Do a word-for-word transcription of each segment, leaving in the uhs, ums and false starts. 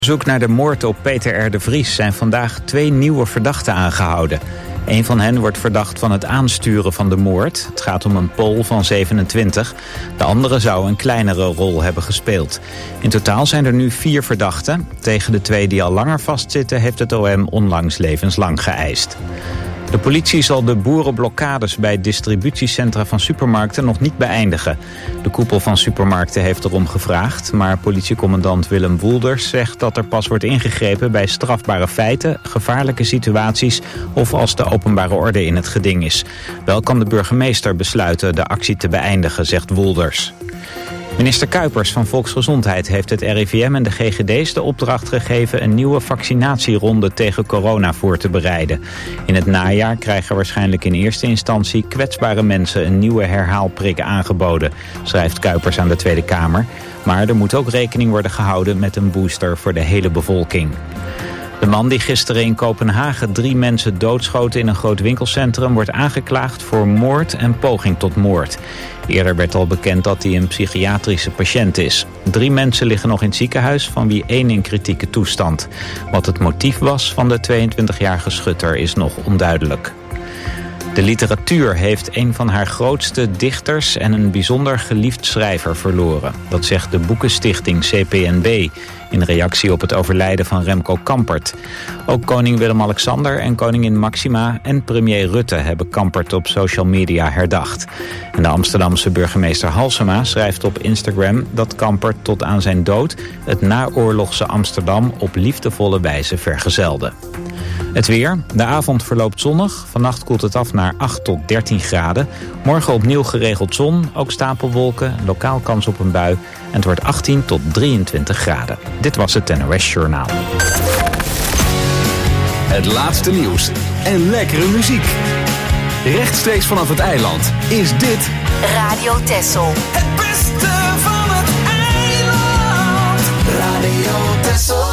Op zoek naar de moord op Peter R. de Vries zijn vandaag twee nieuwe verdachten aangehouden. Een van hen wordt verdacht van het aansturen van de moord. Het gaat om een Pool van zevenentwintig. De andere zou een kleinere rol hebben gespeeld. In totaal zijn er nu vier verdachten. Tegen de twee die al langer vastzitten heeft het O M onlangs levenslang geëist. De politie zal de boerenblokkades bij distributiecentra van supermarkten nog niet beëindigen. De koepel van supermarkten heeft erom gevraagd, maar politiecommandant Willem Woelders zegt dat er pas wordt ingegrepen bij strafbare feiten, gevaarlijke situaties of als de openbare orde in het geding is. Wel kan de burgemeester besluiten de actie te beëindigen, zegt Woelders. Minister Kuipers van Volksgezondheid heeft het R I V M en de G G D's de opdracht gegeven een nieuwe vaccinatieronde tegen corona voor te bereiden. In het najaar krijgen waarschijnlijk in eerste instantie kwetsbare mensen een nieuwe herhaalprik aangeboden, schrijft Kuipers aan de Tweede Kamer. Maar er moet ook rekening worden gehouden met een booster voor de hele bevolking. De man die gisteren in Kopenhagen drie mensen doodschoten in een groot winkelcentrum wordt aangeklaagd voor moord en poging tot moord. Eerder werd al bekend dat hij een psychiatrische patiënt is. Drie mensen liggen nog in het ziekenhuis, van wie één in kritieke toestand. Wat het motief was van de tweeëntwintigjarige schutter is nog onduidelijk. De literatuur heeft een van haar grootste dichters en een bijzonder geliefd schrijver verloren. Dat zegt de Boekenstichting C P N B in reactie op het overlijden van Remco Kampert. Ook koning Willem-Alexander en koningin Maxima en premier Rutte hebben Kampert op social media herdacht. En de Amsterdamse burgemeester Halsema schrijft op Instagram dat Kampert tot aan zijn dood het naoorlogse Amsterdam op liefdevolle wijze vergezelde. Het weer. De avond verloopt zonnig. Vannacht koelt het af naar acht tot dertien graden. Morgen opnieuw geregeld zon, ook stapelwolken, lokaal kans op een bui. En het wordt achttien tot drieëntwintig graden. Dit was het N O S Journaal. Het laatste nieuws en lekkere muziek. Rechtstreeks vanaf het eiland is dit Radio Texel. Het beste van het eiland. Radio Texel.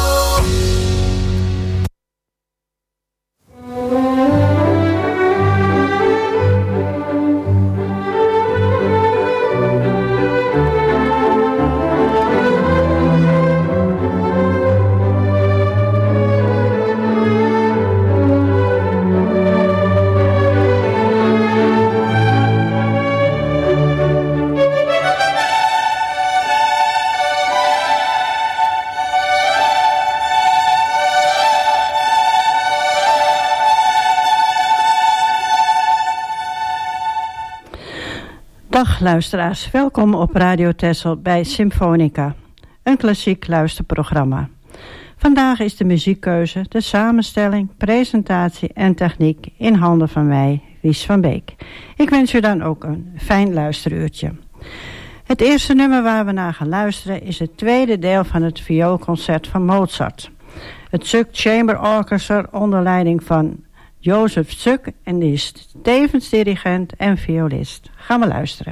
Dag luisteraars, welkom op Radio Texel bij Symfonica, een klassiek luisterprogramma. Vandaag is de muziekkeuze, de samenstelling, presentatie en techniek in handen van mij, Wies van Beek. Ik wens u dan ook een fijn luisteruurtje. Het eerste nummer waar we naar gaan luisteren is het tweede deel van het vioolconcert van Mozart. Het Zuck Chamber Orchestra onder leiding van Jozef Zuck en die is tevens dirigent en violist. Gaan we luisteren.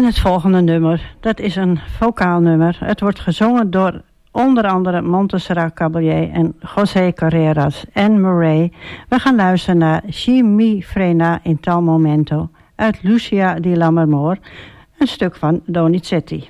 het volgende nummer, dat is een vocaal nummer. Het wordt gezongen door onder andere Montserrat Caballé en José Carreras en Murray. We gaan luisteren naar Si mi frena in tal momento uit Lucia di Lammermoor, een stuk van Donizetti.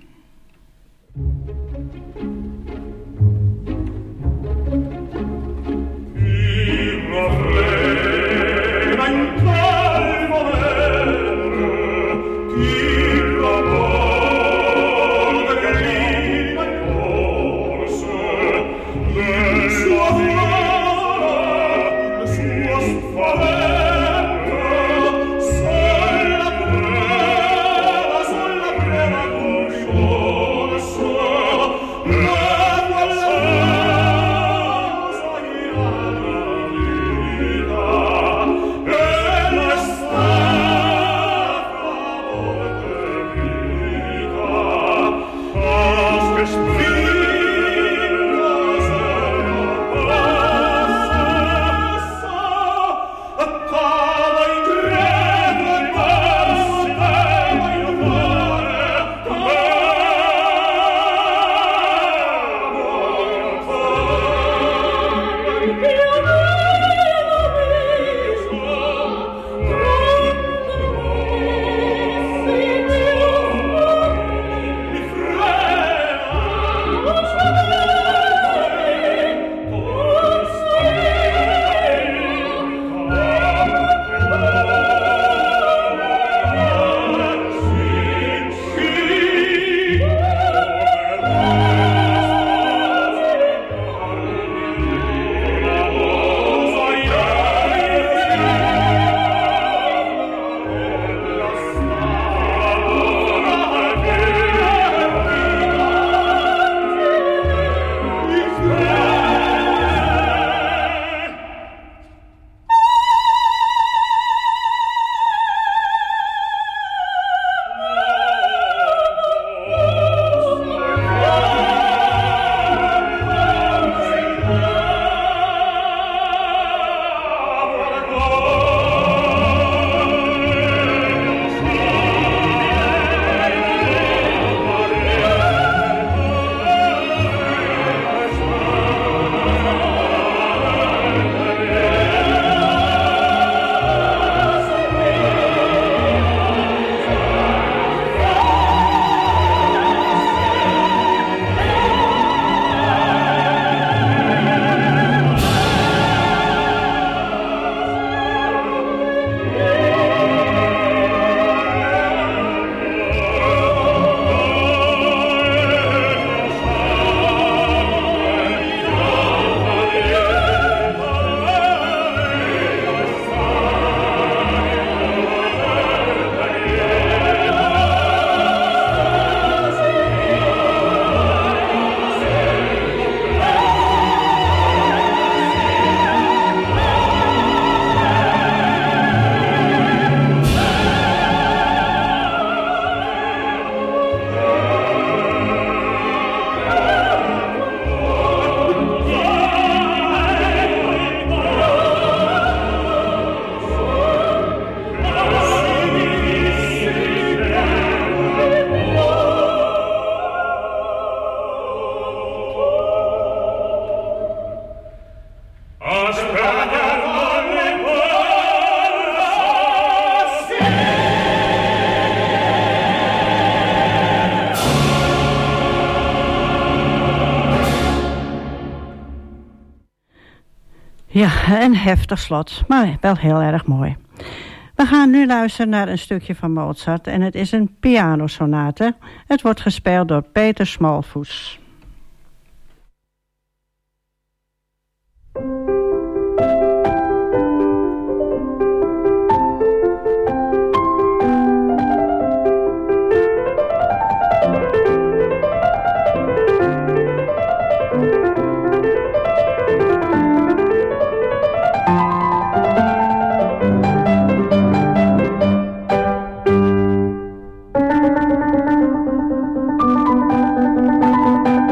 Ja, een heftig slot, maar wel heel erg mooi. We gaan nu luisteren naar een stukje van Mozart en het is een pianosonate. Het wordt gespeeld door Peter Smallvoets. Thank you.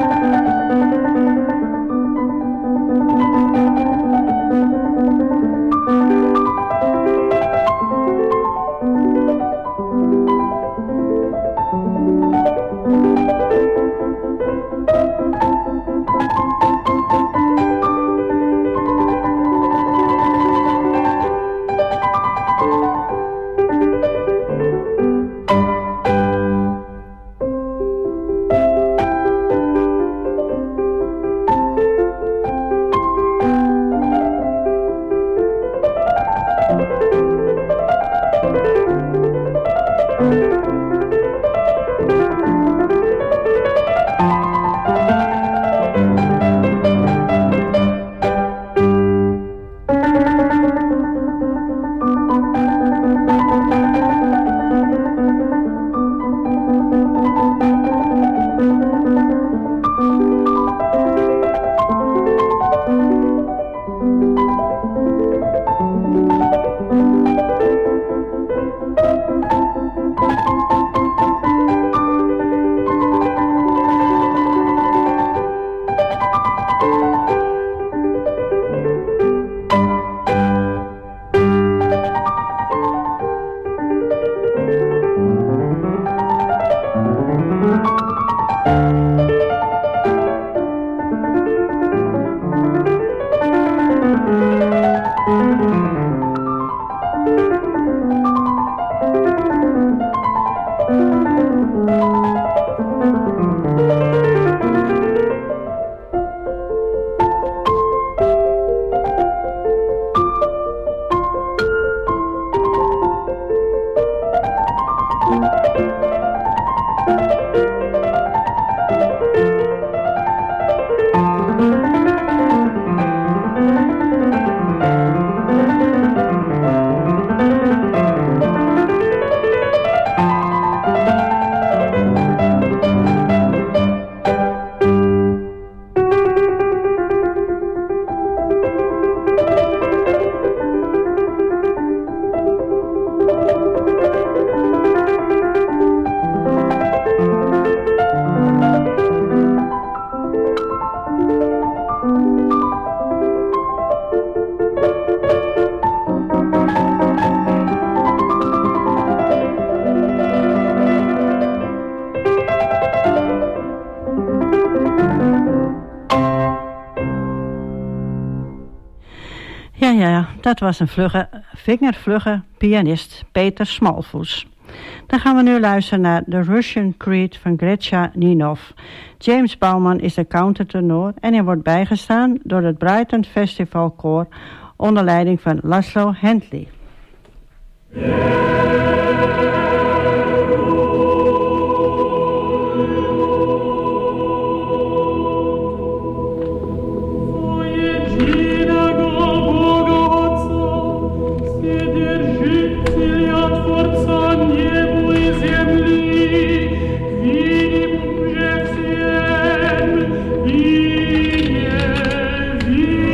ja, dat was een vlugge, vingervlugge pianist, Peter Smallvoets. Dan gaan we nu luisteren naar The Russian Creed van Gretja Ninov. James Bouwman is de countertenor en hij wordt bijgestaan door het Brighton Festival Koor onder leiding van Laszlo Hentley.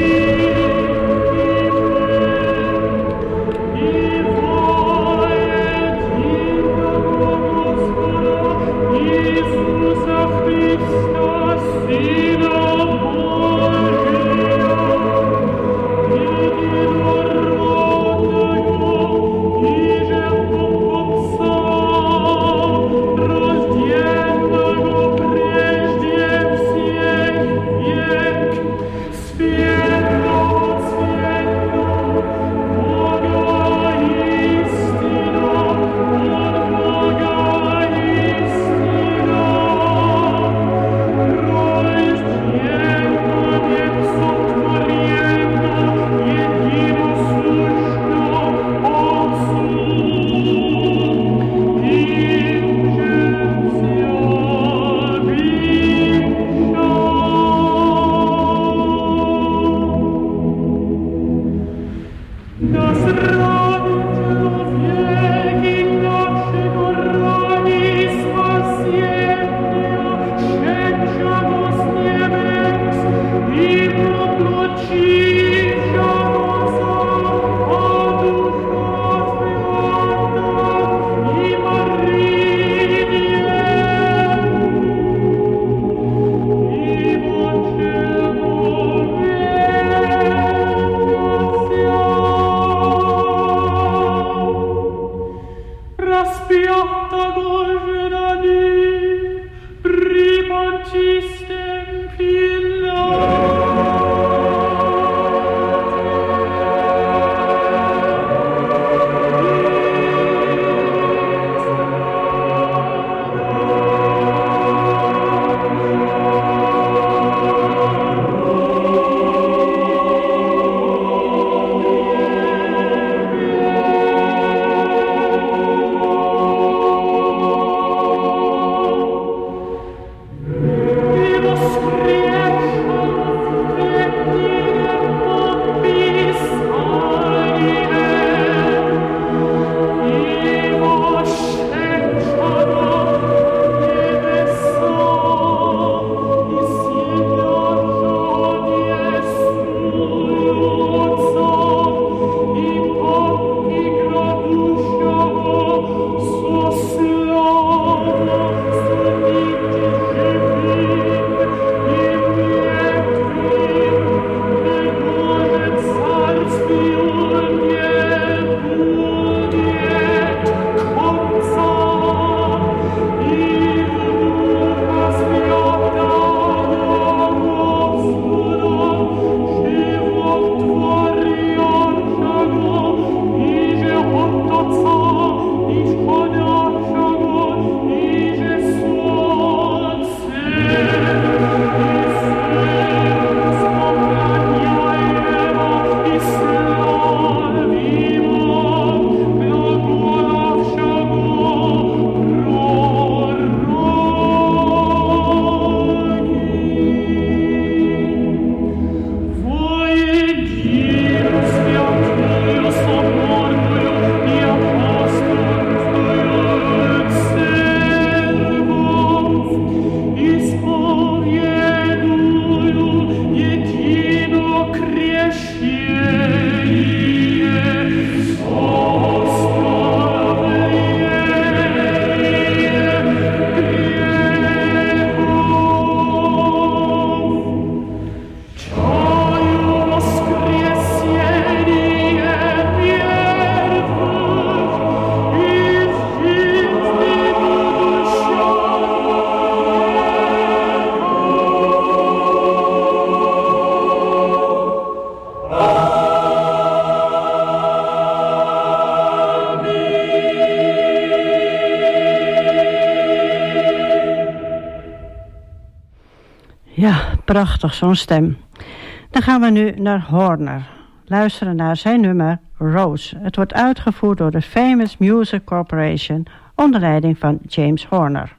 Thank you. Prachtig, zo'n stem. Dan gaan we nu naar Horner. Luisteren naar zijn nummer Rose. Het wordt uitgevoerd door de Famous Music Corporation onder leiding van James Horner.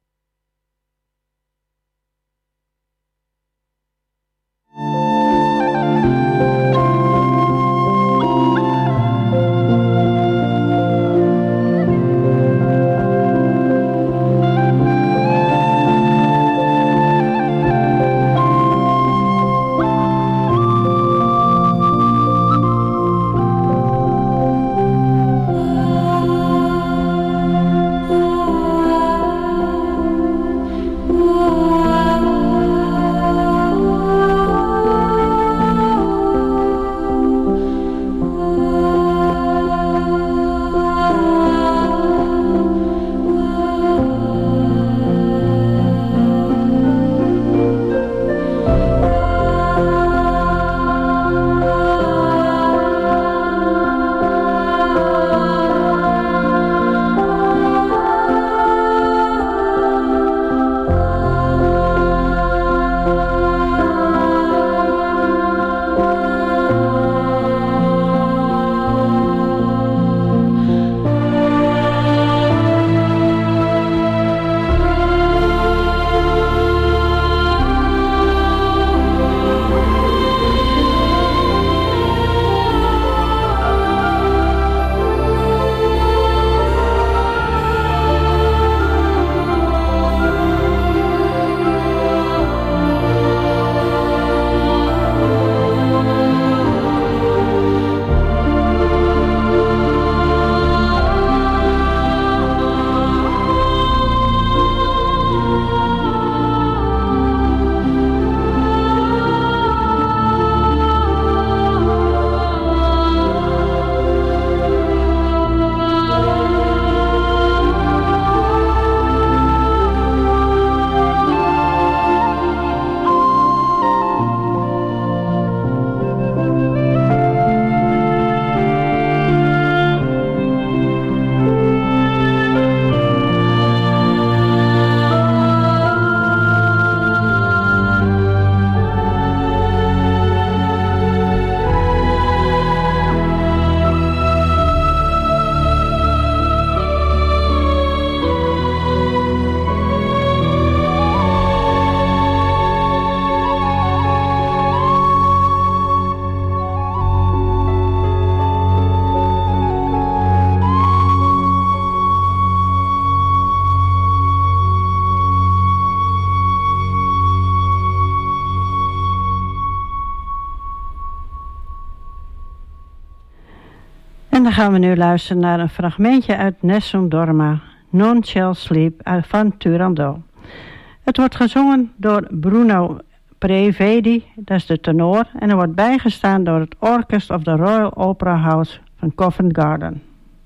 En dan gaan we nu luisteren naar een fragmentje uit Nessun Dorma, Non Shall Sleep van Turandot. Het wordt gezongen door Bruno Prevedi, dat is de tenor, en er wordt bijgestaan door het Orchest of the Royal Opera House van Covent Garden.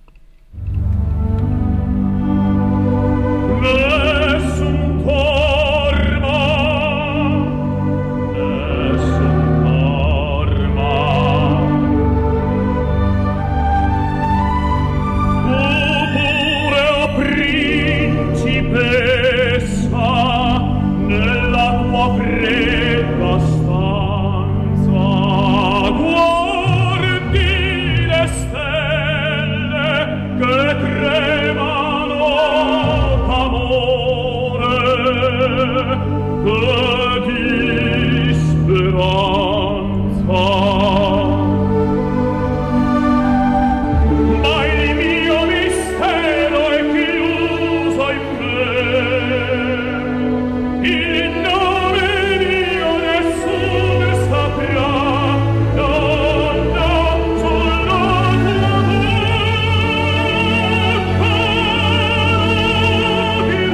Nessun Dorma, Nessun Dorma, tu pure, o principessa, nella tua fredda stanza guardi le stelle che tremano d'amore, che di speranza. Ma il mio mistero è chiuso in me, il nome mio nessun saprà, donna sulla tua bocca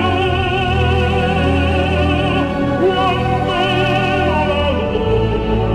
dirò quando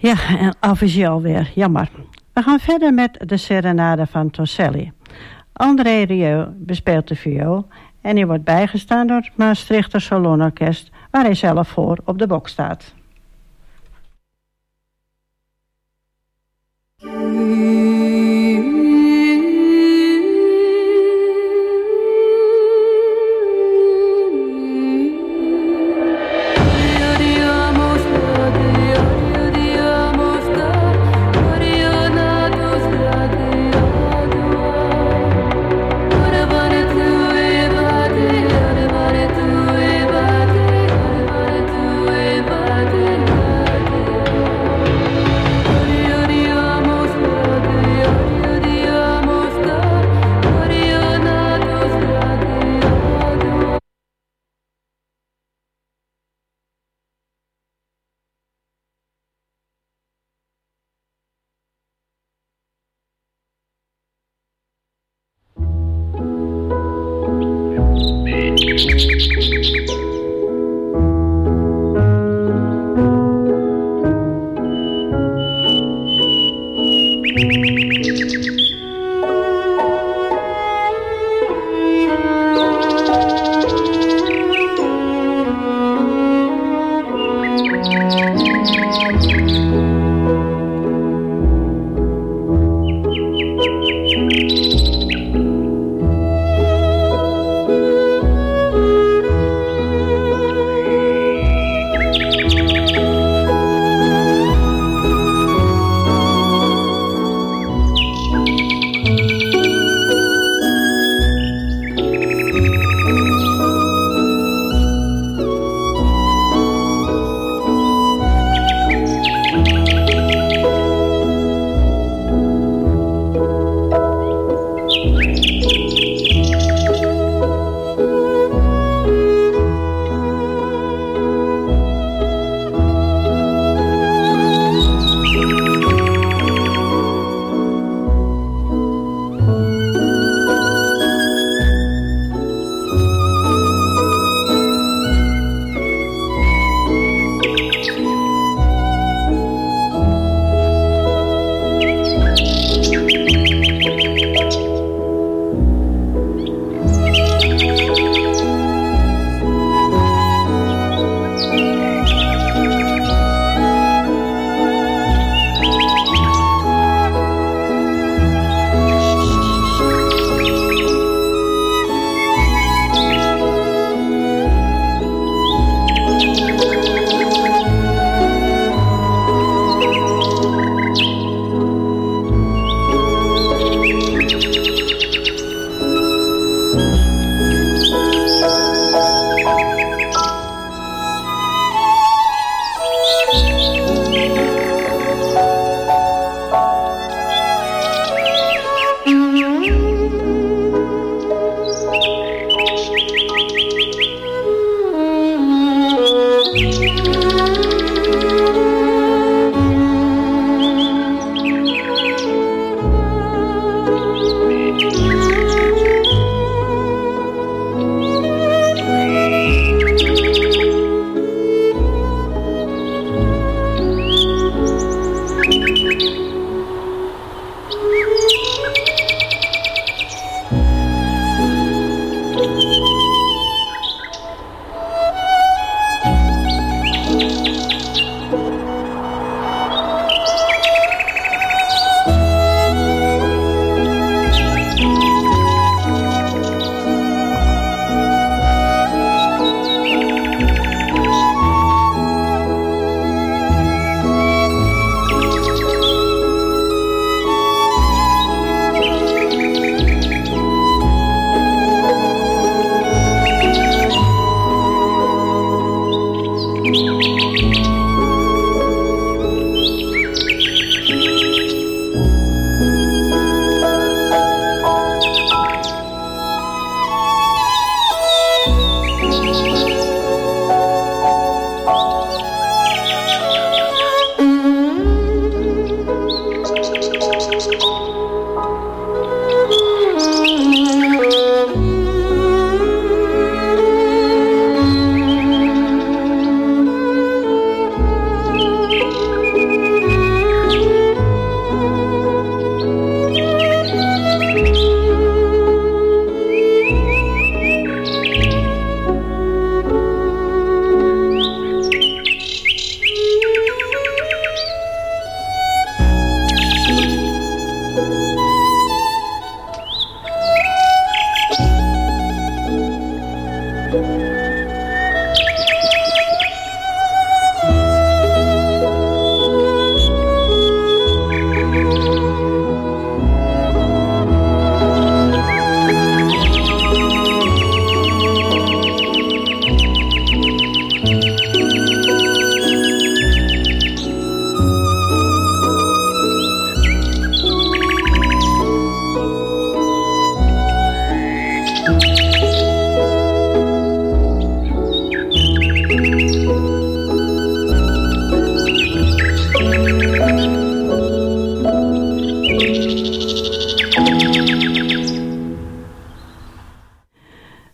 Ja, en officieel weer. Jammer. We gaan verder met de serenade van Torricelli. André Rieu bespeelt de viool en hij wordt bijgestaan door het Maastrichter Salonorkest, waar hij zelf voor op de bok staat.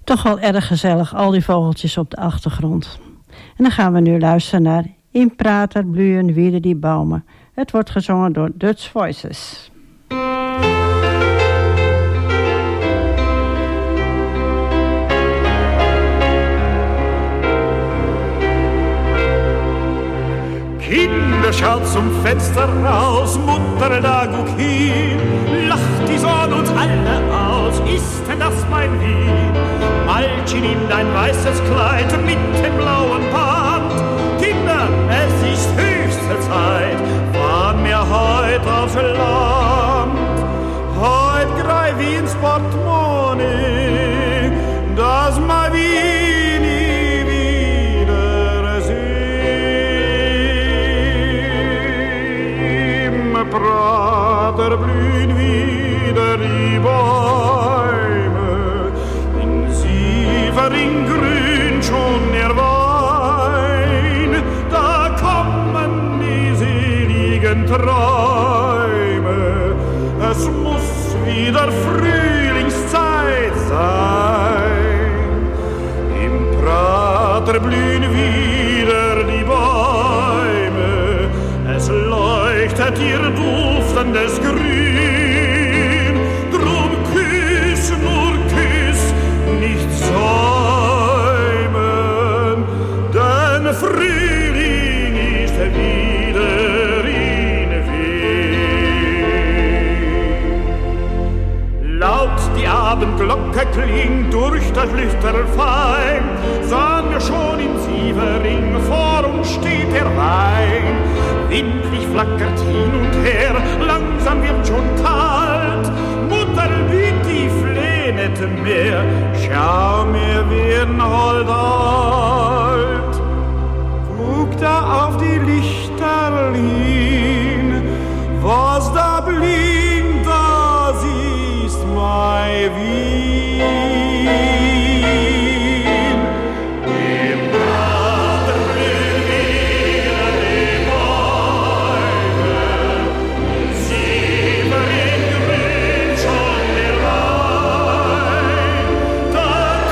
Toch wel erg gezellig, al die vogeltjes op de achtergrond. En dan gaan we nu luisteren naar In Prater blühen wieder die Baumen. Het wordt gezongen door Dutch Voices. Kinder, schaut zum Fenster raus, Mutter, da guck hin, lacht die Sonne uns alle aus, ist denn das mein Wien? Malchen in dein weißes Kleid mit dem blauen Band. Kinder, es ist höchste Zeit, fahren wir heut aufs Land. Heut greif ich ins Portemonnaie, das mal wie nie wieder sehen. Im Prater blühen wieder die Bäume, in Sievering grün schon der Wein. Da kommen die seligen Träume, es muss wieder Frühlingszeit sein. Im Prater blühen wieder die Bäume, es leuchtet ihr duftendes Grün. Drum küss, nur küss, nicht säumen, denn Frühling ist wieder in Wien. Laut die Abendglocke klingt durch das Lüfterl fein, sahen wir schon in Sievering, vor uns steht der Wein. Windlich flackert hin und her, langsam wird schon kalt. Mutter, bitte, ich fleh nicht mehr, schau mir, werden hold alt. Guck da auf die Lichter hin, was da blinkt, das ist mein Wien. Im Prater blühen wieder die Bäume, in Sievering grün schon der Wein. Da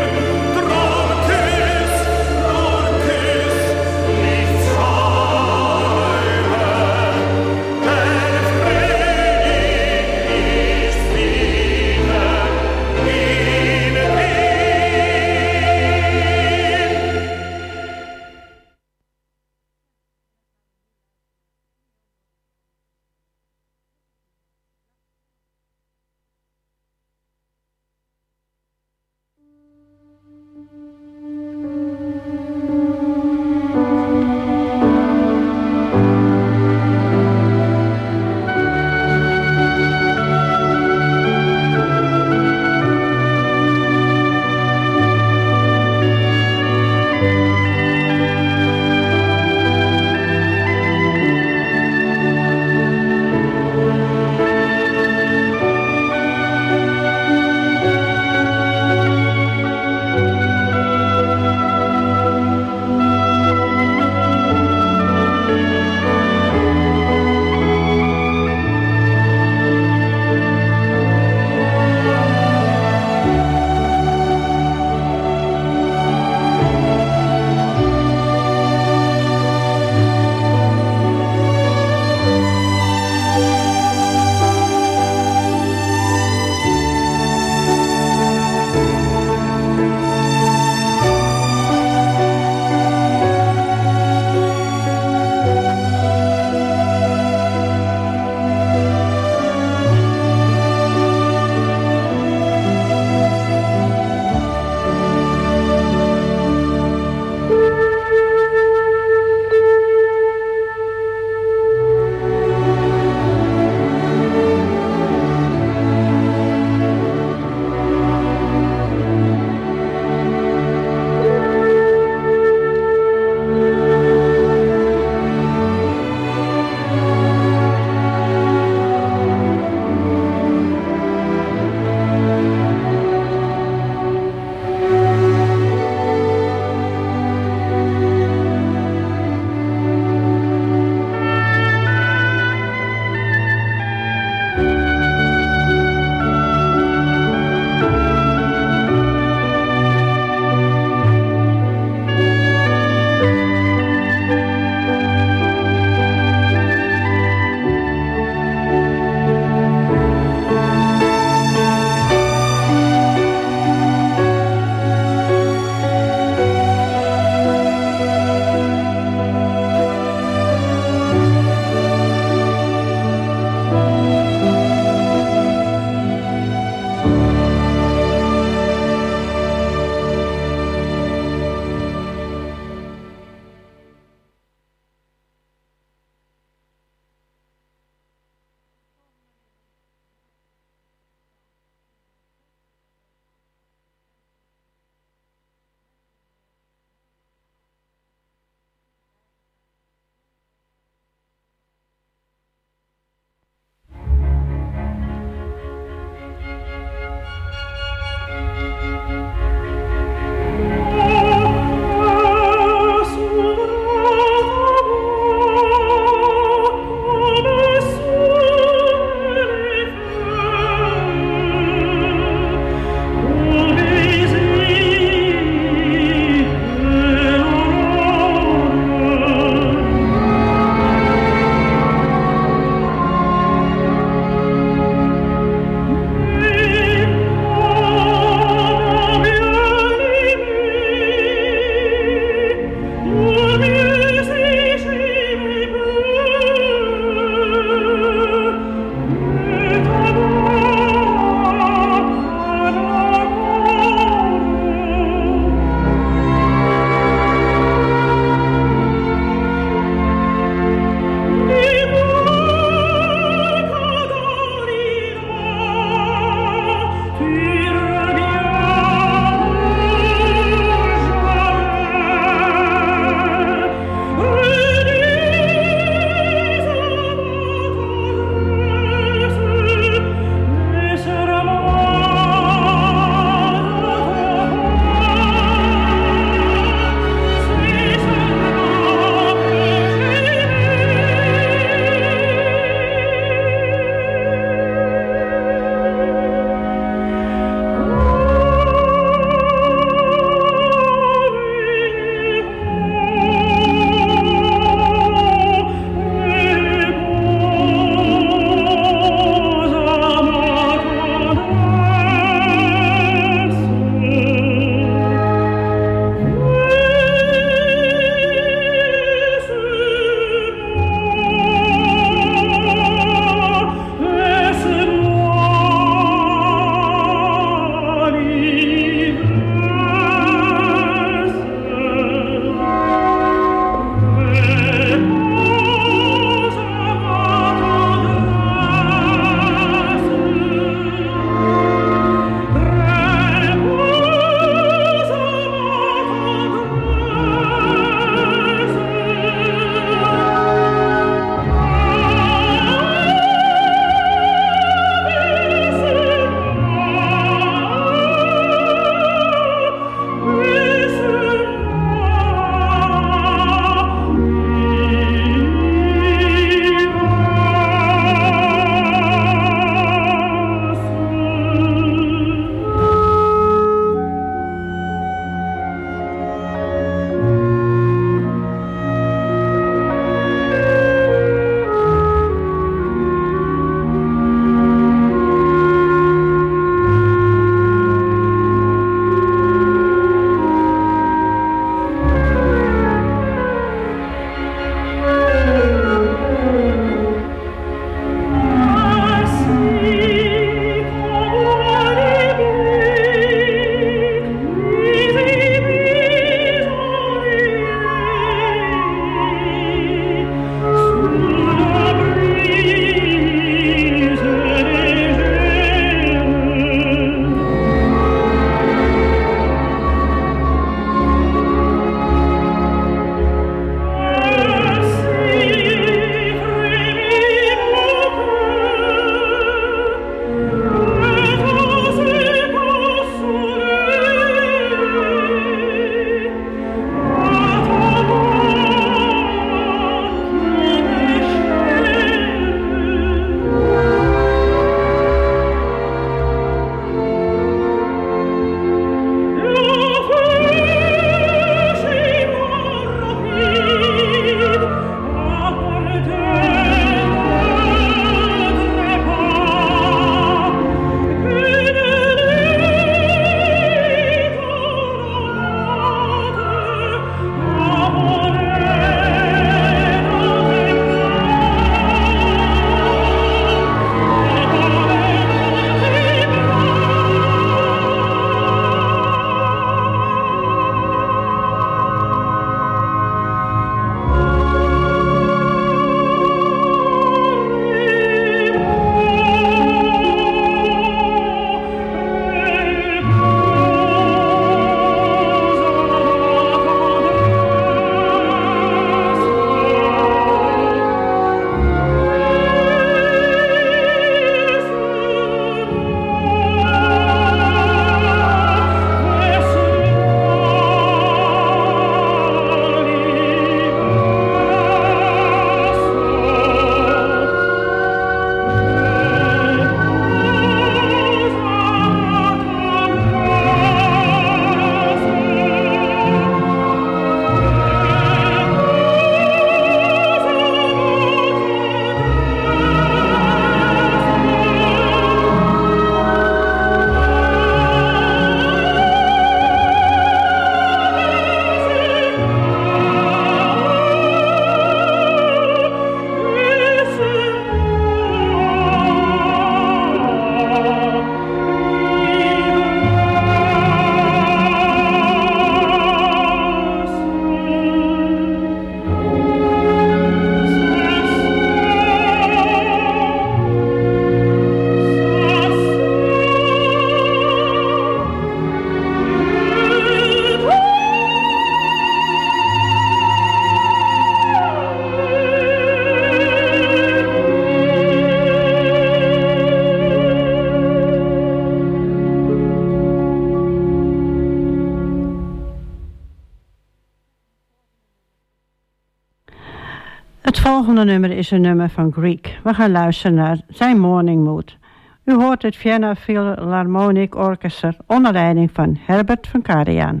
Het volgende nummer is een nummer van Grieg. We gaan luisteren naar zijn Morning Mood. U hoort het Vienna Philharmonic Orchestra onder leiding van Herbert van Karajan.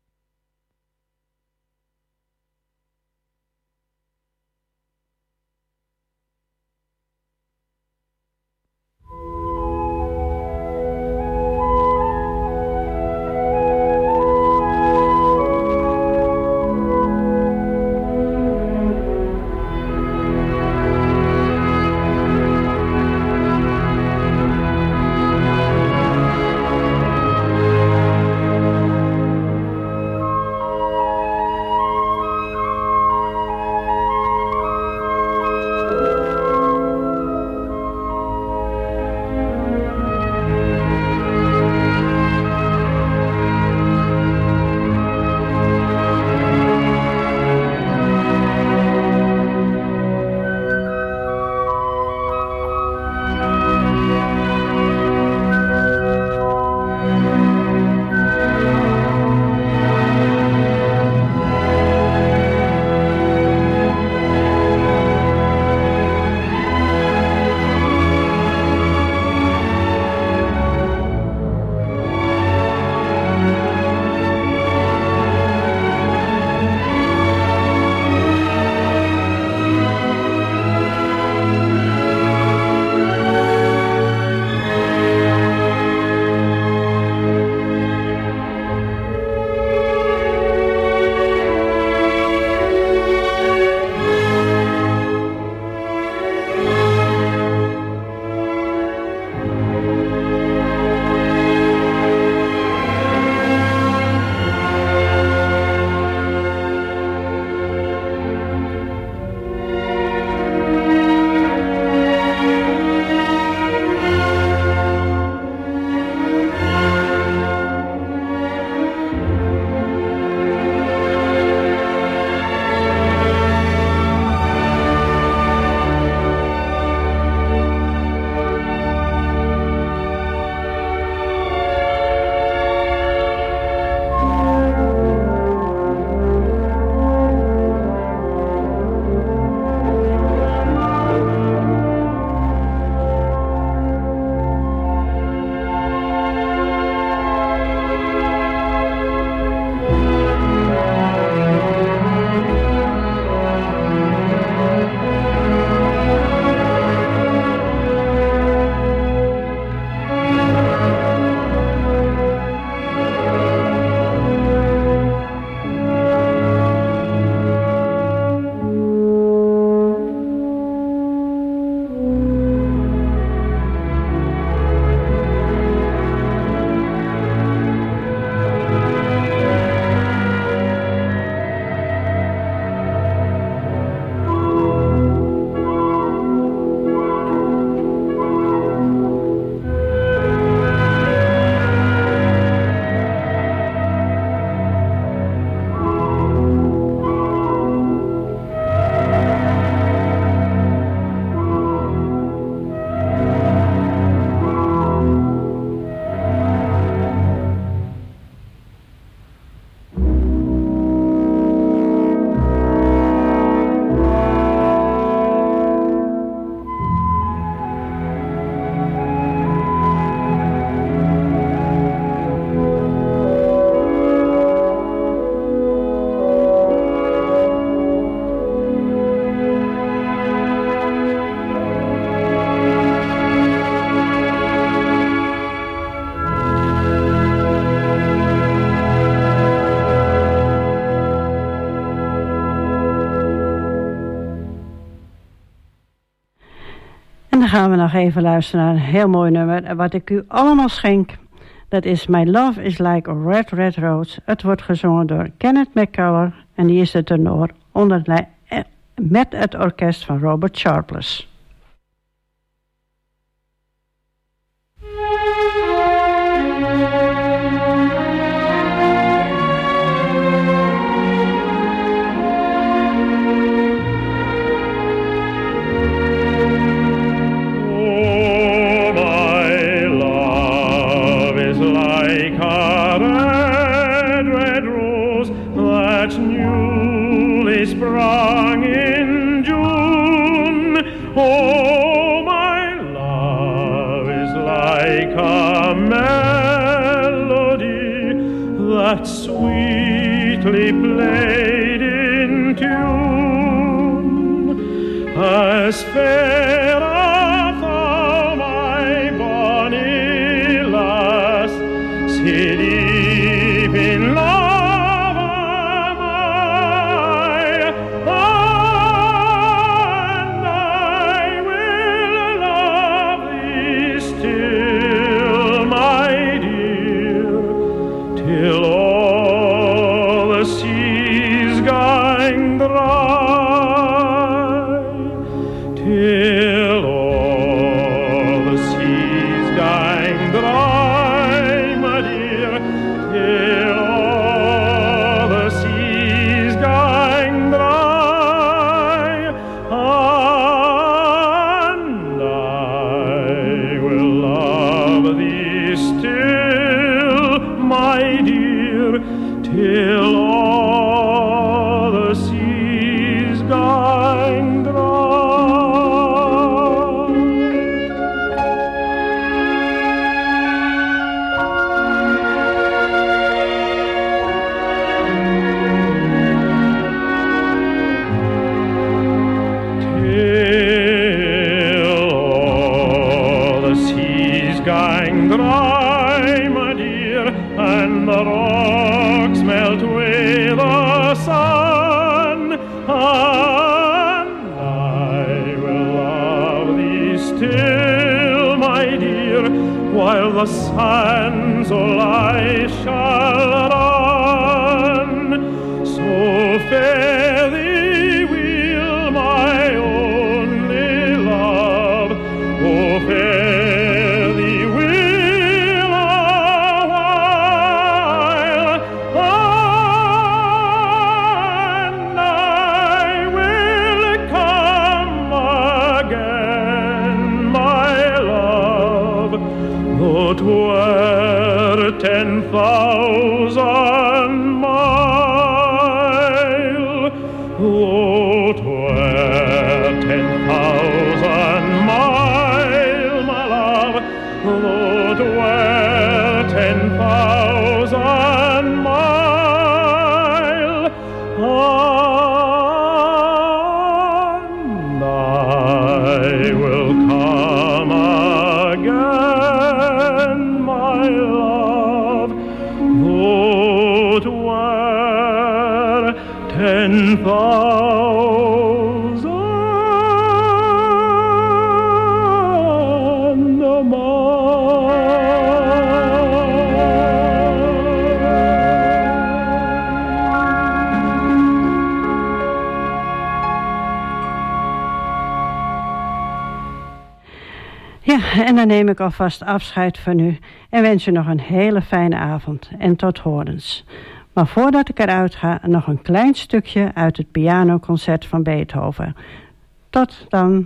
Dan gaan we nog even luisteren naar een heel mooi nummer. Wat ik u allemaal schenk. Dat is My Love is Like a Red Red Rose. Het wordt gezongen door Kenneth McCullough. En die is de tenor onder met het orkest van Robert Sharpless. Sprang in June. Oh, my love is like a melody that sweetly played in tune, as fair as thou, my bonny lass, see deep in love am I, and I will love thee still, my dear, till all the seas gang dry, till all the seas gang dry, my dear, till all the seas gang dry, and I will love thee still, my dear, till all the seas gang dry. Till all the seas gang dry, my dear, and the rocks melt with the sun, and I will love thee still, my dear, while the sands of life shall run. So fare thee well, my only love, oh, fare thee well a while, and I will come again, my love, though 'twere ten thousand mile, though 'twere ten thousand mile, my love, though 'twere ten thousand mile, and I will come again, my love, though 'twere ten thousand Ja, en dan neem ik alvast afscheid van u en wens u nog een hele fijne avond en tot horens. Maar voordat ik eruit ga, nog een klein stukje uit het pianoconcert van Beethoven. Tot dan.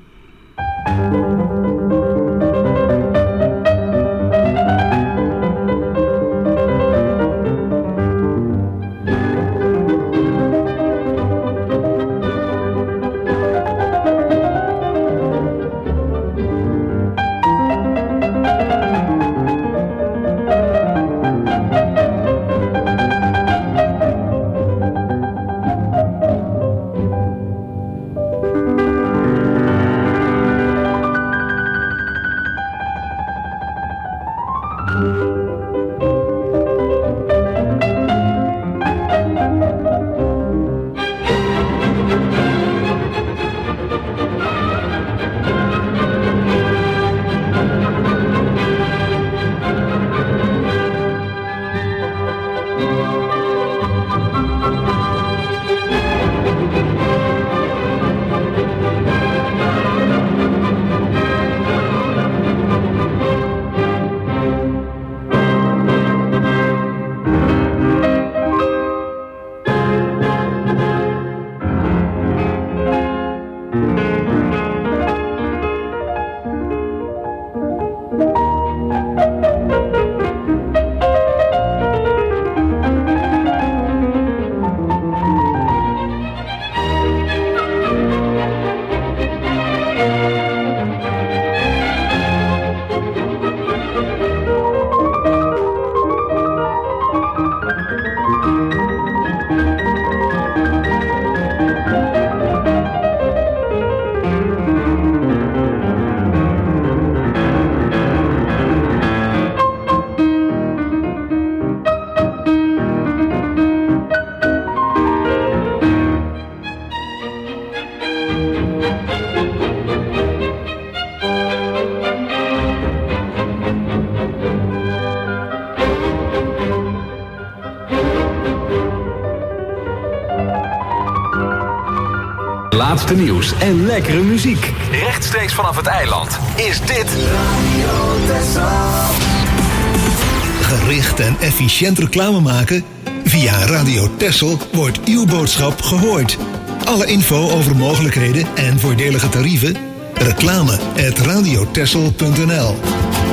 laatste nieuws en lekkere muziek. Rechtstreeks vanaf het eiland is dit Radio Texel. Gericht en efficiënt reclame maken? Via Radio Texel wordt uw boodschap gehoord. Alle info over mogelijkheden en voordelige tarieven? Reclame at radiotexel punt n l.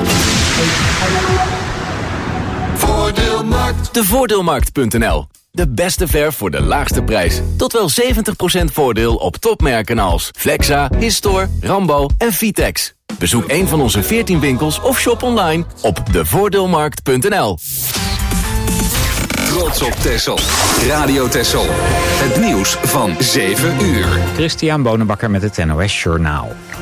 Voordeelmarkt. De voordeelmarkt punt n l. De beste verf voor de laagste prijs. Tot wel zeventig procent voordeel op topmerken als Flexa, Histor, Rambo en Vitex. Bezoek een van onze veertien winkels of shop online op de voordeelmarkt punt n l. Trots op Texel. Radio Texel. Het nieuws van zeven uur. Christian Bonenbakker met het N O S Journaal.